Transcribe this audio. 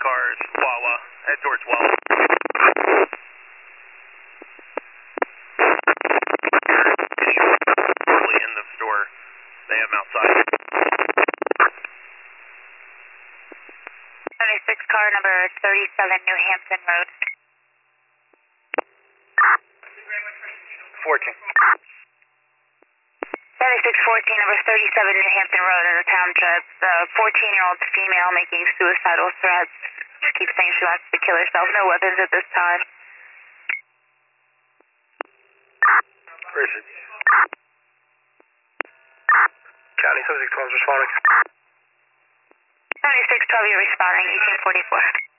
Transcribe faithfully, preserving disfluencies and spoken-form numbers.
cars, Wawa. Head towards Wawa. In the store. They have them outside. seventy-six car number thirty-seven New Hampton Road. fourteen. seventy-six fourteen number thirty-seven New Hampton Road in the township. The fourteen-year-old female making suicidal threats. She keeps saying she wants to kill herself. No weapons at this time. Where is it? County seventy-six twelve is responding. seventy-six twelve, you're responding, eighteen forty-four.